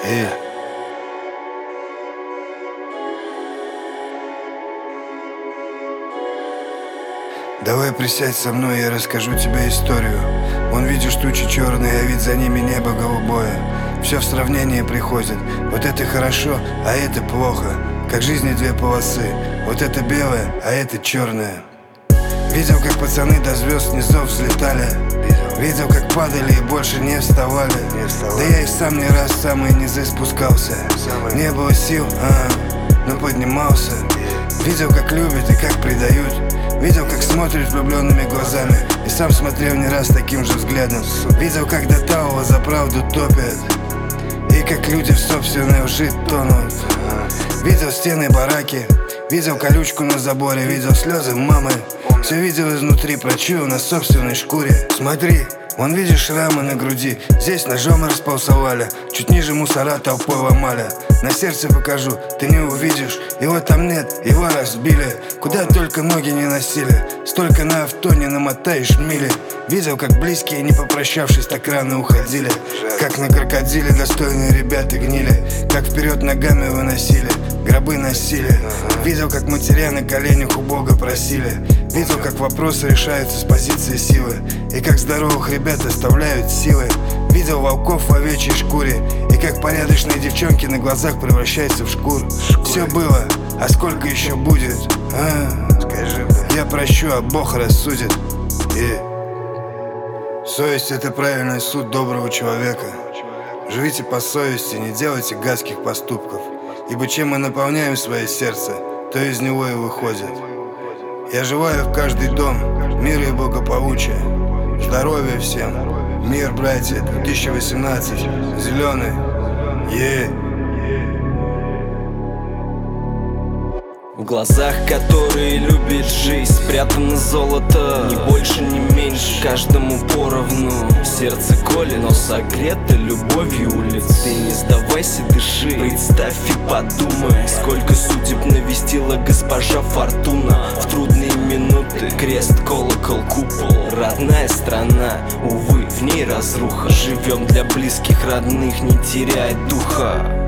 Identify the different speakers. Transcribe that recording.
Speaker 1: Давай присядь со мной, я расскажу тебе историю. Вон видишь тучи черные, а вид за ними небо голубое. Все в сравнение приходит. Вот это хорошо, а это плохо. Как в жизни две полосы. Вот это белое, а это черное. Видел, как пацаны до звезд низов взлетали. Видел, как падали и больше не вставали. Да я и сам не раз в самые низы спускался. Не было сил, но поднимался. Видел, как любят и как предают. Видел, как смотрят влюбленными глазами. И сам смотрел не раз таким же взглядом. Видел, как до талого за правду топят. И как люди в собственной лжи тонут. Видел стены бараки. Видел колючку на заборе. Видел слезы мамы. Все видел изнутри, прочуял на собственной шкуре. Смотри, вон видишь шрамы на груди. Здесь ножом располосовали. Чуть ниже мусора толпой ломали. На сердце покажу, ты не увидишь. Его там нет, его разбили. Куда только ноги не носили. Столько на авто не намотаешь мили. Видел, как близкие, не попрощавшись, так рано уходили. Как на крокодиле достойные ребята гнили. Как вперед ногами выносили, гробы носили. Видел, как матеря на коленях у Бога просили. Видел, как вопросы решаются с позиции силы. И как здоровых ребят оставляют силы. Видел волков в овечьей шкуре. И как порядочные девчонки на глазах превращаются в шкуру. Все было, а сколько еще будет? Скажи, я прощу, а Бог рассудит. Совесть — это правильный суд доброго человека. Живите по совести, не делайте гадких поступков. Ибо чем мы наполняем свое сердце, то из него и выходит. Я желаю в каждый дом мира и благополучия. Здоровья всем. Мир, братья, 2018. Зеленый.
Speaker 2: В глазах, которые любят жизнь, спрятано золото. Ни больше, ни меньше, каждому поровну. Сердце колет, но согрето любовью улиц. Ты не сдавайся, дыши, представь и подумай. Сколько судеб навестила госпожа Фортуна. В трудные минуты крест, колокол, купол. Родная страна, увы, в ней разруха. Живем для близких, родных, не теряй духа.